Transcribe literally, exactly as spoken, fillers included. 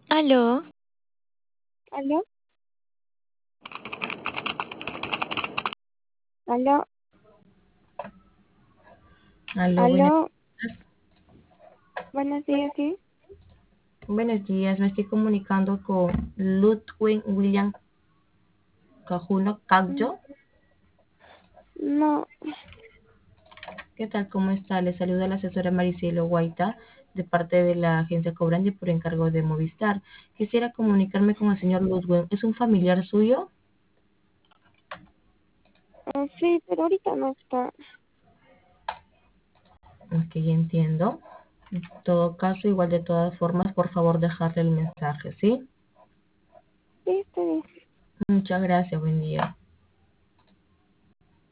Aló, ¿Aló? ¿Aló? Aló, buenos ¿Aló? días. Buenos días, sí. Buenos días, me estoy comunicando con Ludwig William Cajuno Mm, Cagyo. No, ¿Qué tal? ¿Cómo está? Le saluda la asesora Maricelo Guaita de parte de la agencia Cobrandi por encargo de Movistar. Quisiera comunicarme con el señor Ludwig. ¿Es un familiar suyo? ah, sí, pero ahorita no está. Ok, entiendo. En todo caso, igual de todas formas, por favor dejarle el mensaje, ¿sí? Sí, está bien. Muchas gracias, buen día.